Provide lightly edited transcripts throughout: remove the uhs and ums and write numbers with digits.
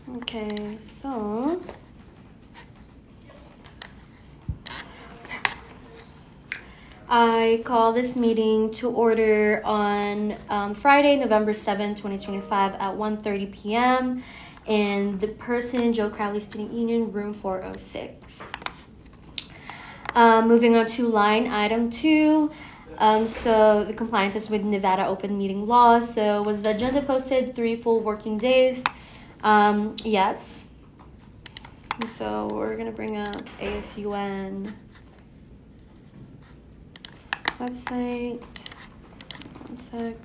Okay, so I call this meeting to order on Friday, November 7th, 2025 at 1:30 p.m. in the Person Joe Crowley Student Union, room 406. Moving on to line item 2. So the compliance is with Nevada open meeting law. So was the agenda posted 3 full working days? Yes. So we're going to bring up ASUN website. One sec.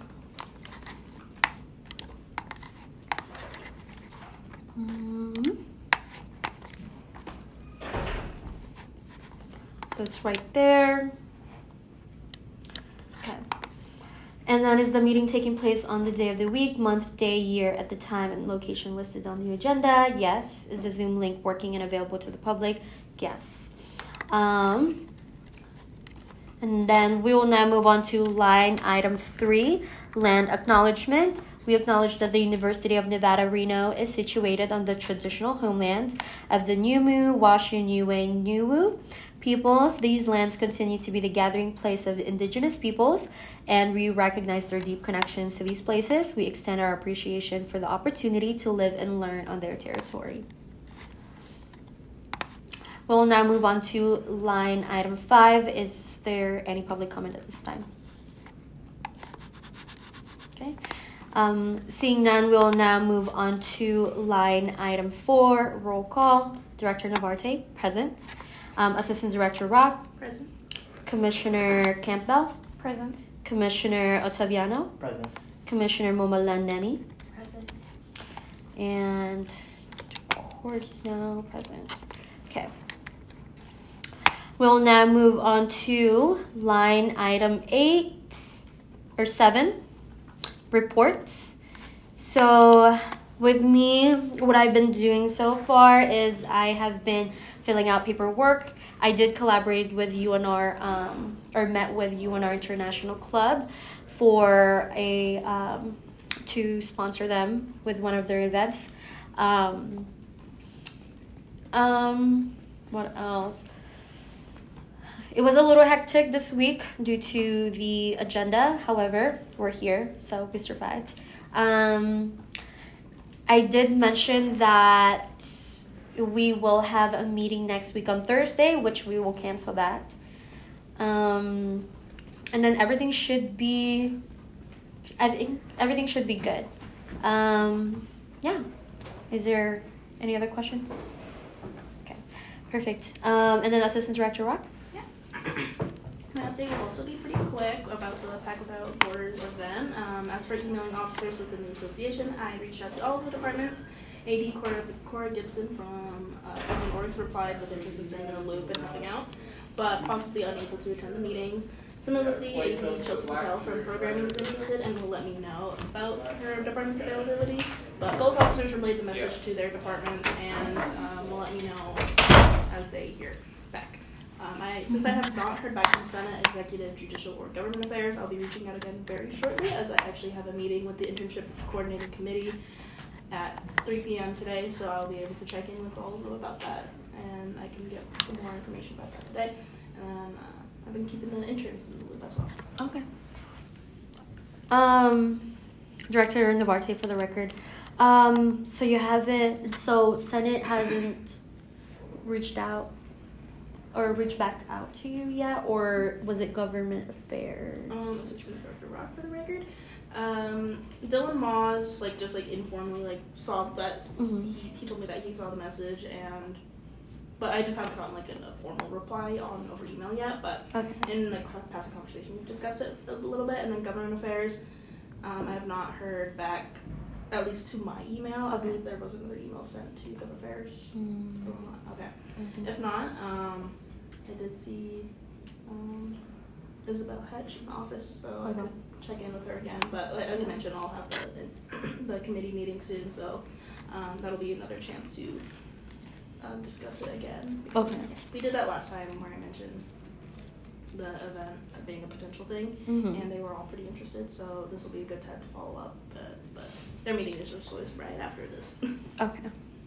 So it's right there. Okay. And then is the meeting taking place on the day of the week, month, day, year at the time and location listed on the agenda? Yes. Is the Zoom link working and available to the public? Yes. And then we will now move on to line item 3, land acknowledgement. We acknowledge that the University of Nevada, Reno is situated on the traditional homelands of the Numu, Washu, Niue, Nuwu peoples. These lands continue to be the gathering place of the indigenous peoples, and we recognize their deep connections to these places. We extend our appreciation for the opportunity to live and learn on their territory. We'll now move on to line item 5. Is there any public comment at this time? Okay. Seeing none, we'll now move on to line item 4, roll call. Director Navarrete, present. Assistant Director Rock, Present. Commissioner Campbell, Present. Commissioner Ottaviano, Present. Commissioner Momalaneni, Present. and court is now present. Okay. We'll now move on to line item 7, reports. So with me, what I've been doing so far is I have been filling out paperwork. I did collaborate with UNR, or met with UNR International Club for to sponsor them with one of their events. What else? It was a little hectic this week due to the agenda. However, we're here, so we survived. I did mention that we will have a meeting next week on Thursday, which we will cancel that. And then everything should be, I think everything should be good. Yeah. Is there any other questions? Okay, perfect. And then Assistant Director Rock? My update will also be pretty quick about the Pack Without Borders event. As for emailing officers within the association, I reached out to all of the departments. AD Cora Gibson from Urban Orgs replied with interest in staying in the loop and helping out, but possibly unable to attend the meetings. Similarly, AD Chelsea Patel from programming is interested and will let me know about her department's availability. But both officers relayed the message to their departments and will let me know as they hear back. Since I have not heard back from Senate, Executive, Judicial, or Government Affairs, I'll be reaching out again very shortly, as I actually have a meeting with the Internship Coordinating Committee at 3 p.m. today, so I'll be able to check in with all of them about that, and I can get some more information about that today. And I've been keeping the interns in the loop as well. Okay. Director Navarrete, for the record. So you haven't, so Senate hasn't reached out or reached back out to you yet, or was it Government Affairs? Assistant Director Rock, for the record. Dylan Moss, just informally, saw that, he told me that he saw the message, but I just haven't gotten, a formal reply over email yet, but okay. in, past conversation, we've discussed it a little bit, and then Government Affairs, I have not heard back, at least to my email. Okay. I believe there was another email sent to Government Affairs. Okay. If not, I did see, Isabel Hedge in the office, so I could check in with her again. But as I mentioned, I'll have the committee meeting soon, so that'll be another chance to discuss it again. Okay. We did that last time where I mentioned the event being a potential thing, and they were all pretty interested, so this will be a good time to follow up. But their meeting is just always right after this. Okay.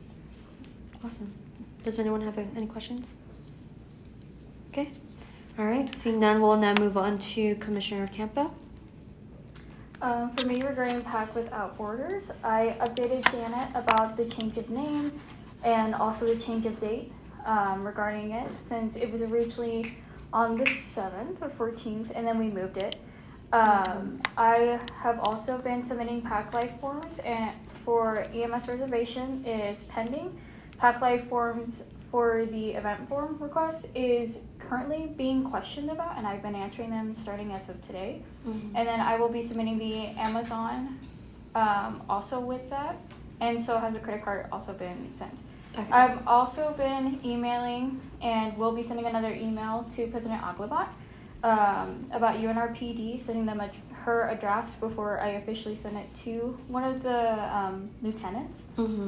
Awesome. Does anyone have any questions? Okay. All right. Seeing none, we'll now move on to Commissioner Campo. For me, regarding Pack Without Borders, I updated Janet about the change of name and also the change of date regarding it, since it was originally on the 7th or 14th, and then we moved it. I have also been submitting Pack Life forms, and for EMS reservation is pending. Pack Life forms for the event form request is currently being questioned about, and I've been answering them starting as of today. And then I will be submitting the Amazon also with that, and so has a credit card also been sent. Okay. I've also been emailing and will be sending another email to President Aglabat about UNRPD, sending them a draft before I officially send it to one of the lieutenants.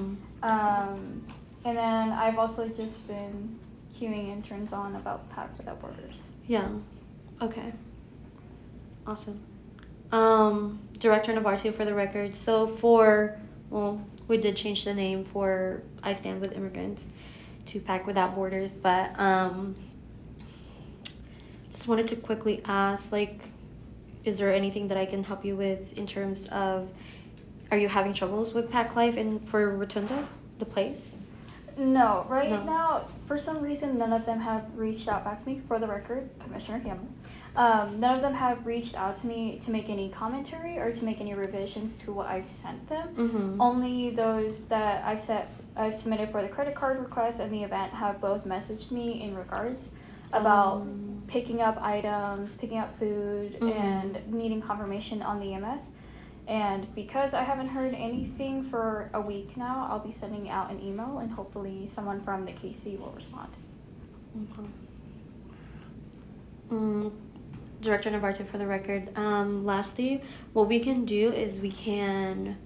And then I've also just been queuing interns on about Pack Without Borders. Yeah. Okay. Awesome. Director Navarro, for the record. So we did change the name for I Stand With Immigrants to Pack Without Borders, but just wanted to quickly ask, is there anything that I can help you with in terms of, are you having troubles with Pack Life for Rotunda, the place? No, now, for some reason, none of them have reached out back to me, for the record, Commissioner Campbell. None of them have reached out to me to make any commentary or to make any revisions to what I've sent them. Only those that I've submitted for the credit card request and the event have both messaged me in regards about picking up items, picking up food, and needing confirmation on the EMS. And because I haven't heard anything for a week now, I'll be sending out an email, and hopefully someone from the KC will respond. Director Navarro, for the record. Lastly, what we can do is we can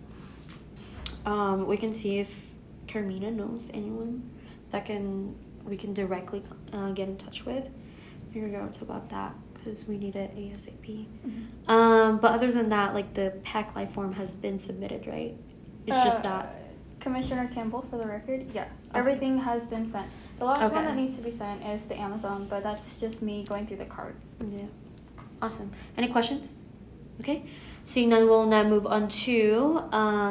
see if Carmina knows anyone that we can directly get in touch with in regards about that, because we need it ASAP. But other than that, the Pack Life form has been submitted, right? It's just that. Commissioner Campbell, for the record, yeah. Okay. Everything has been sent. The last one that needs to be sent is the Amazon, but that's just me going through the card. Yeah. Awesome. Any questions? Okay. Seeing none, we'll now move on to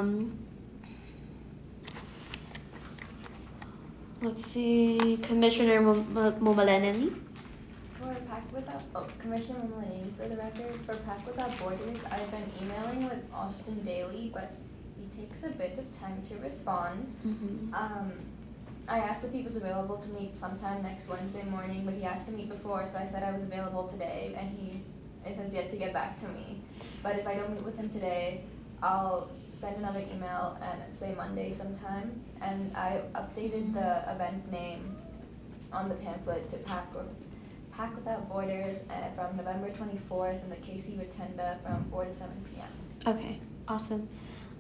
let's see, Commissioner Momaleneni. For Pack Without, Commissioner Momaleneni, for the record, for Pack Without Borders, I've been emailing with Austin daily, but he takes a bit of time to respond. I asked if he was available to meet sometime next Wednesday morning, but he asked to meet before, so I said I was available today, and it has yet to get back to me. But if I don't meet with him today, I'll send another email and say Monday sometime. And I updated the event name on the pamphlet to Pack Without Borders from November 24th in the KC Rotunda from 4 to 7 p.m. Okay, awesome.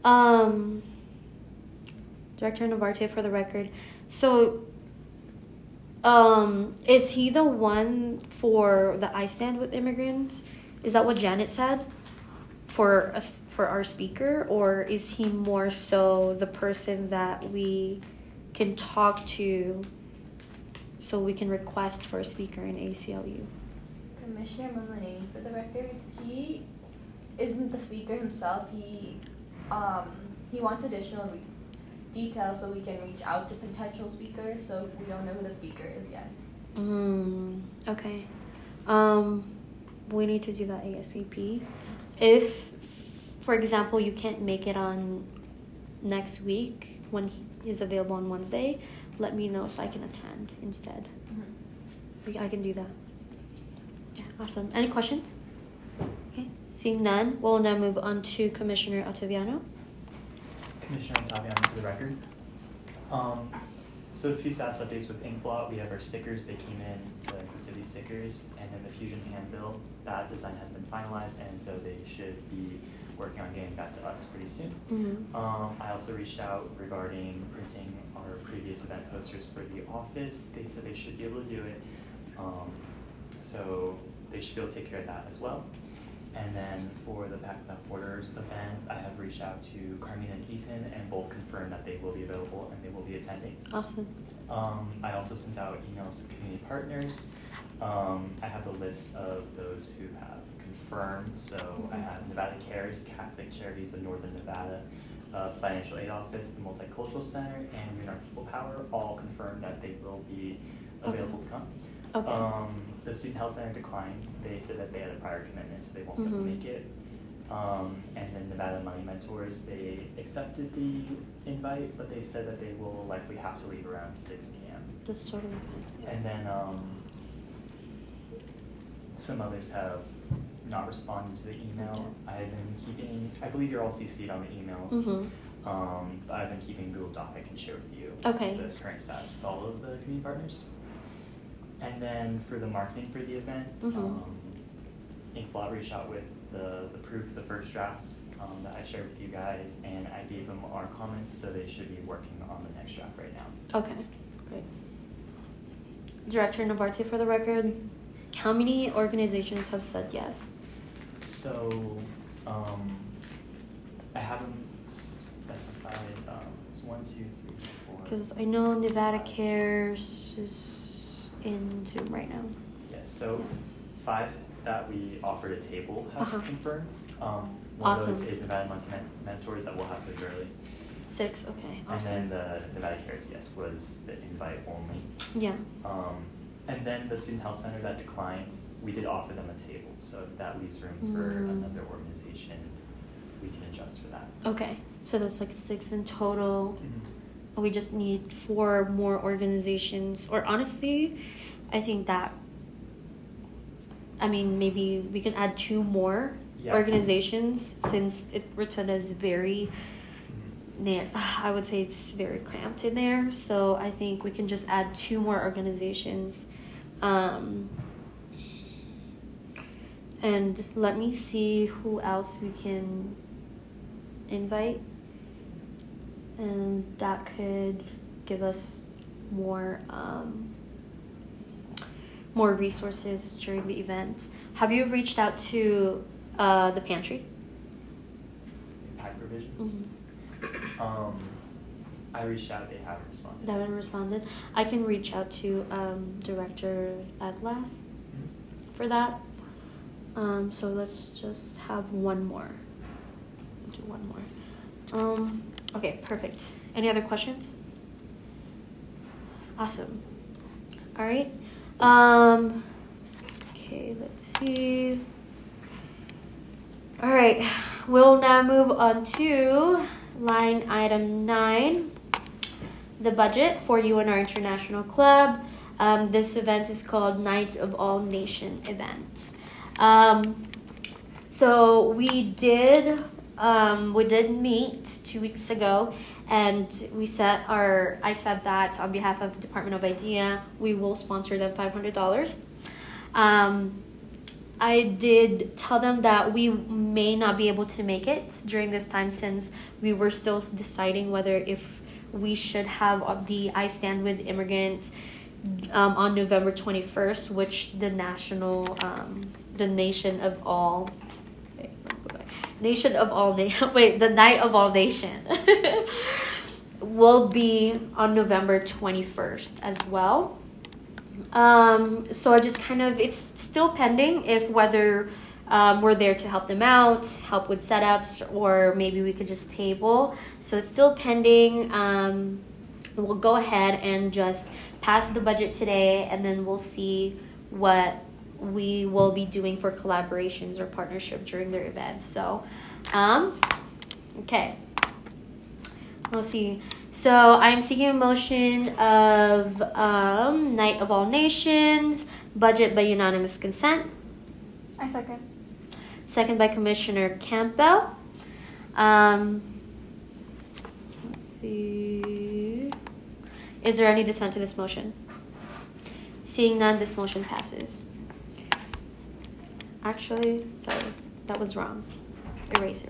Director Navarro, for the record. So, is he the one for the I Stand With Immigrants? Is that what Janet said for our speaker? Or is he more so the person that we can talk to so we can request for a speaker in ACLU? Commissioner Momaleneni, for the record, he isn't the speaker himself. He wants additional details so we can reach out to potential speakers, so we don't know who the speaker is yet. Okay. We need to do that ASAP. If, for example, you can't make it on next week when he is available on Wednesday, let me know so I can attend instead. I can do that. Yeah, awesome. Any questions? Okay. Seeing none, we'll now move on to Commissioner Ottaviano. Commissioner Ottaviano, for the record. So a few status updates with Inkblot. We have our stickers. They came in, the facility stickers, and then the Fusion handbill. That design has been finalized, and so they should be working on getting that to us pretty soon. I also reached out regarding printing our previous event posters for the office. They said they should be able to do it, so they should be able to take care of that as well. And then for the Pack Without Borders event, I have reached out to Carmine and Ethan, and both confirmed that they will be available and they will be attending. Awesome. I also sent out emails to community partners. I have a list of those who have confirmed. So I have Nevada Cares, Catholic Charities of Northern Nevada, Financial Aid Office, the Multicultural Center, and Green Art People Power all confirmed that they will be available to come. Okay. The Student Health Center declined. They said that they had a prior commitment, so they won't be able to make it. And then Nevada Money Mentors, they accepted the invite, but they said that they will likely have to leave around 6 p.m. That's totally fine. And then some others have not responded to the email. I've been keeping, I believe you're all CC'd on the emails. I've been keeping Google Doc. I can share with you the current status with all of the community partners. And then for the marketing for the event, Inkblot reached out with the proof, the first draft that I shared with you guys, and I gave them our comments, so they should be working on the next draft right now. Okay, great. Director Navarrete, for the record, how many organizations have said yes? So, I haven't specified, it's 1, 2, 3, 4. Because I know Nevada Cares is in Zoom right now. Yes, so 5 that we offered a table have confirmed. One Awesome. of those is Nevada Money Mentors that we'll have to early. 6, okay, awesome. And then the Nevada Cares, yes, was the invite only. Yeah. And then the Student Health Center that declines, we did offer them a table. So if that leaves room for another organization, we can adjust for that. Okay, so that's like 6 in total. We just need 4 more organizations. Or honestly, I think that, I mean, maybe we can add 2 more organizations since Rotunda is very, I would say it's very cramped in there. So I think we can just add 2 more organizations. And let me see who else we can invite. And that could give us more more resources during the event. Have you reached out to the pantry? Pack Provisions? I reached out, they haven't responded. They haven't responded. I can reach out to Director Atlas for that. So let's just have one more. Do one more. Okay, perfect. Any other questions? Awesome. All right. Okay, let's see. All right, we'll now move on to line item 9, the budget for UNR International Club. This event is called Night of All Nation Events. So we did meet 2 weeks ago, and I said that on behalf of Department of IDEA, we will sponsor them $500. I did tell them that we may not be able to make it during this time since we were still deciding whether if we should have the I Stand With Immigrants on November 21st, which the Night of All Nation will be on November 21st as well. So I just it's still pending if whether we're there to help them out, help with setups, or maybe we could just table. So it's still pending. We'll go ahead and just pass the budget today, and then we'll see what we will be doing for collaborations or partnership during their events. So, okay. Let's see. So I'm seeking a motion of Night of All Nations, budget by unanimous consent. I second. Second by Commissioner Campbell. Let's see. Is there any dissent to this motion? Seeing none, this motion passes. Actually, sorry, that was wrong. Erase.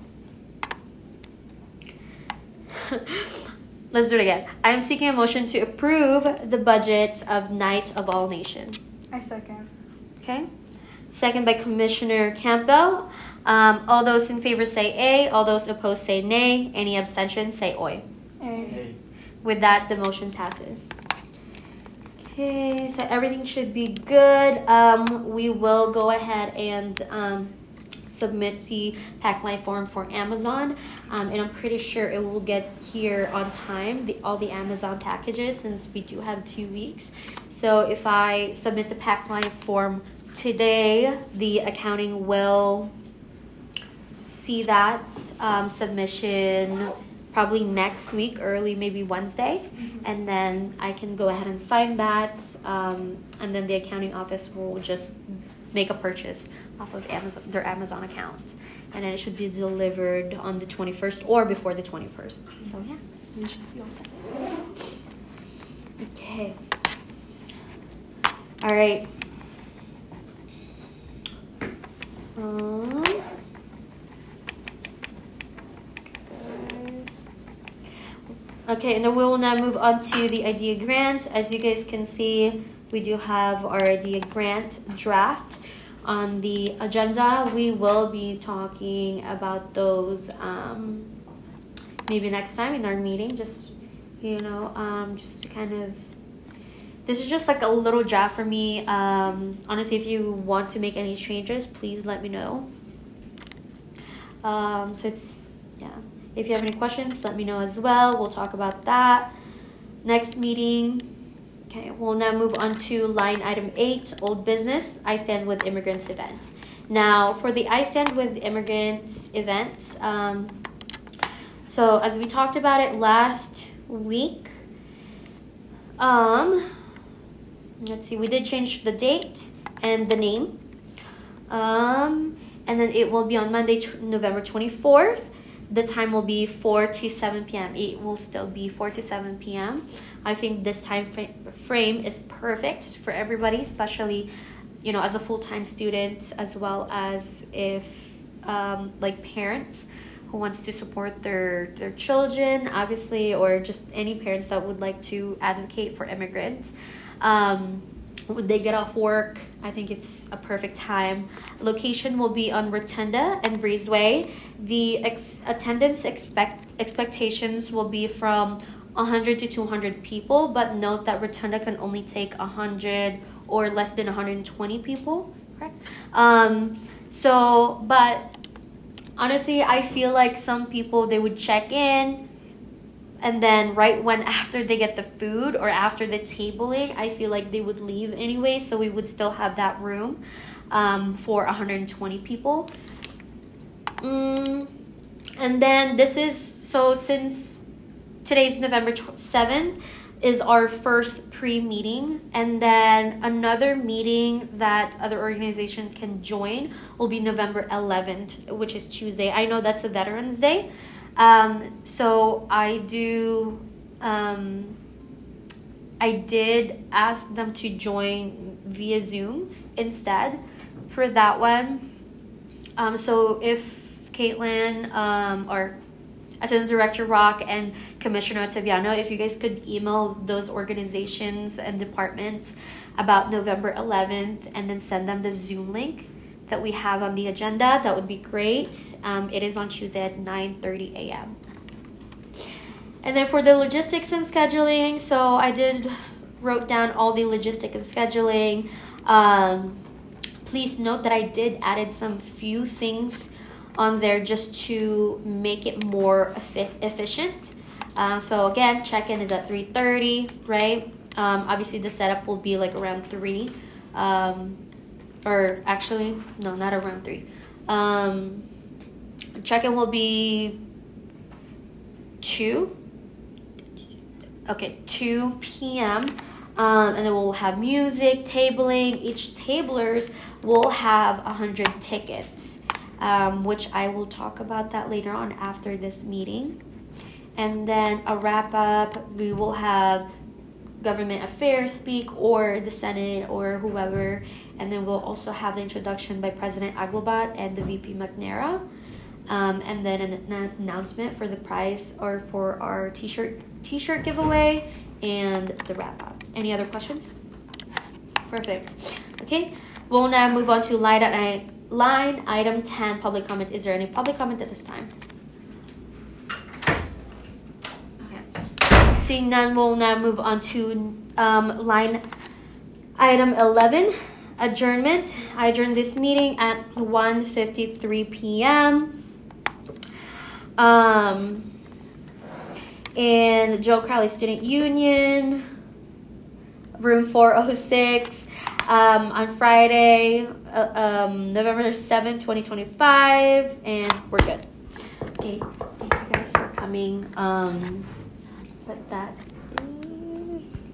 Let's do it again. I am seeking a motion to approve the budget of Night of All Nation. I second. Okay. second by Commissioner Campbell. All those in favor say A. All those opposed say nay. Any abstentions say oi. Hey. With that, the motion passes. Okay, so everything should be good. We will go ahead and submit the Packline form for Amazon, and I'm pretty sure it will get here on time, all the Amazon packages, since we do have 2 weeks. So if I submit the Packline form today, the accounting will see that submission probably next week, early maybe Wednesday, and then I can go ahead and sign that, and then the accounting office will just make a purchase off of Amazon, their Amazon account, and then it should be delivered on the 21st or before the 21st. So yeah, we should be all set. Okay. All right. Okay, and then we will now move on to the IDEA grant. As you guys can see, we do have our IDEA grant draft on the agenda. We will be talking about those maybe next time in our meeting, just just to kind of, this is just like a little draft for me. Honestly, if you want to make any changes, please let me know. So it's, yeah. If you have any questions, let me know as well. We'll talk about that next meeting. Okay, we'll now move on to line item 8, old business, I Stand With Immigrants event. Now, for the I Stand With Immigrants event, so as we talked about it last week, let's see, we did change the date and the name. And then it will be on Monday, November 24th. The time will be 4 to 7 p.m. It will still be 4 to 7 p.m. I think this time frame is perfect for everybody, especially, as a full-time student, as well as if, like parents who wants to support their children, obviously, or just any parents that would like to advocate for immigrants. When they get off work, I think it's a perfect time. Location will be on Rotunda and Breezeway. The attendance expectations will be from 100 to 200 people, but note that Rotunda can only take 100 or less than 120 people, correct? But honestly, I feel like some people, they would check in, and then after they get the food or after the tabling, I feel like they would leave anyway, so we would still have that room for 120 people. And then since today's November 7th is our first pre-meeting, and then another meeting that other organizations can join will be November 11th, which is Tuesday. I know that's a Veterans Day. So I did ask them to join via Zoom instead for that one. So if Caitlin, or Assistant Director Rock and Commissioner Ottaviano, if you guys could email those organizations and departments about November 11th and then send them the Zoom link that we have on the agenda, that would be great. It is on Tuesday at 9:30 a.m. And then for the logistics and scheduling, so I wrote down all the logistics and scheduling. Please note that I did added some few things on there just to make it more efficient. So again, check-in is at 3:30, right? Obviously the setup will be like around 3. Or actually, no, not around 3. Check-in will be 2 p.m. And then we'll have music, tabling. Each tablers will have 100 tickets, which I will talk about that later on after this meeting. And then a wrap-up, we will have government affairs speak, or the Senate, or whoever, and then we'll also have the introduction by President Aglobat and the VP McNara, and then an announcement for the prize or for our t-shirt giveaway and the wrap up. Any other questions? Perfect. Okay, We'll now move on to line item 10, public comment. Is there any public comment at this time? Okay. Seeing none, we'll now move on to line item 11, adjournment. I adjourned this meeting at 1:53 p.m. In Joe Crowley Student Union, room 406, on Friday, November 7th, 2025, and we're good. Okay, thank you guys for coming. But that is